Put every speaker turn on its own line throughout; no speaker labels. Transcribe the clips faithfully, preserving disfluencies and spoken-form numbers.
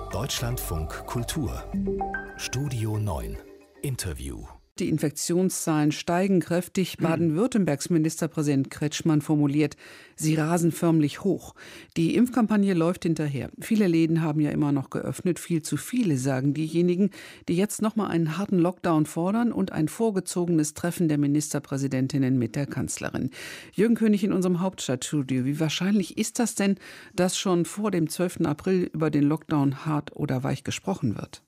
Deutschlandfunk Kultur Studio neun Interview.
Die Infektionszahlen steigen kräftig. Baden-Württembergs Ministerpräsident Kretschmann formuliert, sie rasen förmlich hoch. Die Impfkampagne läuft hinterher. Viele Läden haben ja immer noch geöffnet. Viel zu viele, sagen diejenigen, die jetzt nochmal einen harten Lockdown fordern und ein vorgezogenes Treffen der Ministerpräsidentinnen mit der Kanzlerin. Jürgen König in unserem Hauptstadtstudio. Wie wahrscheinlich ist das denn, dass schon vor dem zwölften April über den Lockdown hart oder weich gesprochen wird?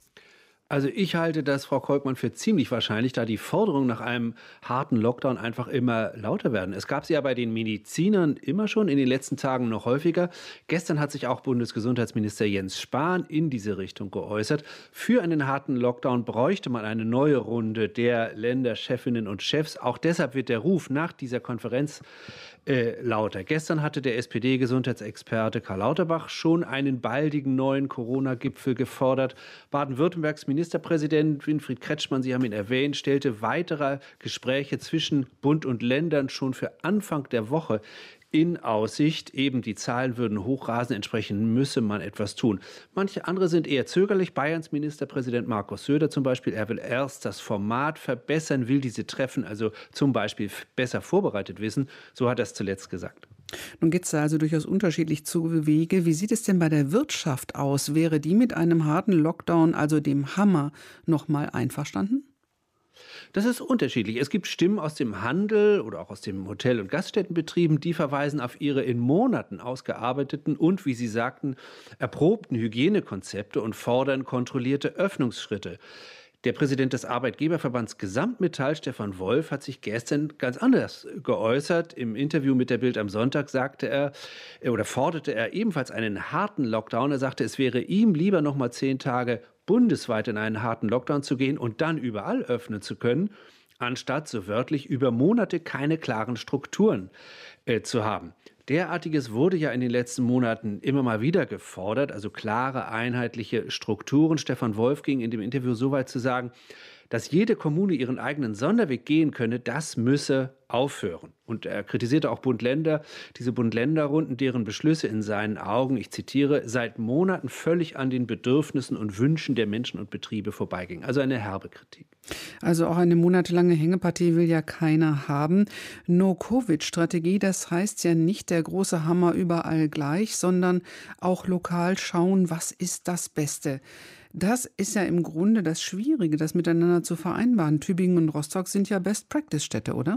Also ich halte das, Frau Kolkmann, für ziemlich wahrscheinlich, da die Forderungen nach einem harten Lockdown einfach immer lauter werden. Es gab sie ja bei den Medizinern immer schon, in den letzten Tagen noch häufiger. Gestern hat sich auch Bundesgesundheitsminister Jens Spahn in diese Richtung geäußert. Für einen harten Lockdown bräuchte man eine neue Runde der Länderchefinnen und Chefs. Auch deshalb wird der Ruf nach dieser Konferenz äh, lauter. Gestern hatte der S P D-Gesundheitsexperte Karl Lauterbach schon einen baldigen neuen Corona-Gipfel gefordert. Baden-Württembergs Ministerpräsident Winfried Kretschmann, Sie haben ihn erwähnt, stellte weitere Gespräche zwischen Bund und Ländern schon für Anfang der Woche in Aussicht. Eben die Zahlen würden hochrasen, entsprechend müsse man etwas tun. Manche andere sind eher zögerlich. Bayerns Ministerpräsident Markus Söder zum Beispiel, er will erst das Format verbessern, will diese Treffen also zum Beispiel besser vorbereitet wissen. So hat er es zuletzt gesagt.
Nun geht es da also durchaus unterschiedlich zu Wege. Wie sieht es denn bei der Wirtschaft aus? Wäre die mit einem harten Lockdown, also dem Hammer, noch mal einverstanden?
Das ist unterschiedlich. Es gibt Stimmen aus dem Handel oder auch aus den Hotel- und Gaststättenbetrieben, die verweisen auf ihre in Monaten ausgearbeiteten und, wie Sie sagten, erprobten Hygienekonzepte und fordern kontrollierte Öffnungsschritte. Der Präsident des Arbeitgeberverbands Gesamtmetall, Stefan Wolf, hat sich gestern ganz anders geäußert. Im Interview mit der Bild am Sonntag sagte er oder forderte er ebenfalls einen harten Lockdown. Er sagte, es wäre ihm lieber noch mal zehn Tage bundesweit in einen harten Lockdown zu gehen und dann überall öffnen zu können, anstatt so wörtlich über Monate keine klaren Strukturen äh, zu haben. Derartiges wurde ja in den letzten Monaten immer mal wieder gefordert, also klare, einheitliche Strukturen. Stefan Wolf ging in dem Interview so weit zu sagen, dass jede Kommune ihren eigenen Sonderweg gehen könne, das müsse aufhören. Und er kritisierte auch Bund-Länder, diese Bund-Länder-Runden, deren Beschlüsse in seinen Augen, ich zitiere, seit Monaten völlig an den Bedürfnissen und Wünschen der Menschen und Betriebe vorbeigingen. Also eine herbe Kritik.
Also auch eine monatelange Hängepartie will ja keiner haben. No-Covid-Strategie, das heißt ja nicht der große Hammer überall gleich, sondern auch lokal schauen, was ist das Beste. Das ist ja im Grunde das Schwierige, das miteinander zu vereinbaren. Tübingen und Rostock sind ja Best-Practice-Städte, oder?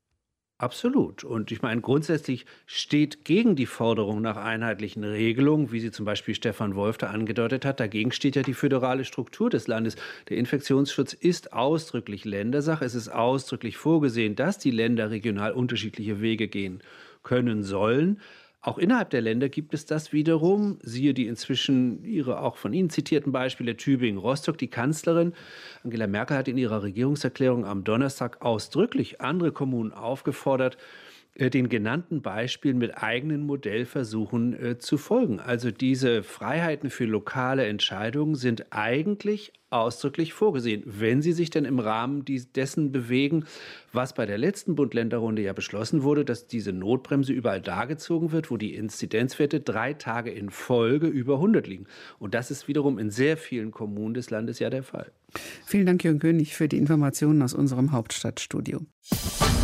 Absolut. Und ich meine, grundsätzlich steht gegen die Forderung nach einheitlichen Regelungen, wie sie zum Beispiel Stefan Wolf da angedeutet hat, dagegen steht ja die föderale Struktur des Landes. Der Infektionsschutz ist ausdrücklich Ländersache. Es ist ausdrücklich vorgesehen, dass die Länder regional unterschiedliche Wege gehen können sollen. Auch innerhalb der Länder gibt es das wiederum. Siehe die inzwischen ihre auch von Ihnen zitierten Beispiele Tübingen, Rostock. Die Kanzlerin Angela Merkel hat in ihrer Regierungserklärung am Donnerstag ausdrücklich andere Kommunen aufgefordert, den genannten Beispielen mit eigenen Modellversuchen äh, zu folgen. Also diese Freiheiten für lokale Entscheidungen sind eigentlich ausdrücklich vorgesehen, wenn sie sich denn im Rahmen dies, dessen bewegen, was bei der letzten Bund-Länder-Runde ja beschlossen wurde, dass diese Notbremse überall da gezogen wird, wo die Inzidenzwerte drei Tage in Folge über hundert liegen. Und das ist wiederum in sehr vielen Kommunen des Landes ja der Fall.
Vielen Dank, Jürgen König, für die Informationen aus unserem Hauptstadtstudio.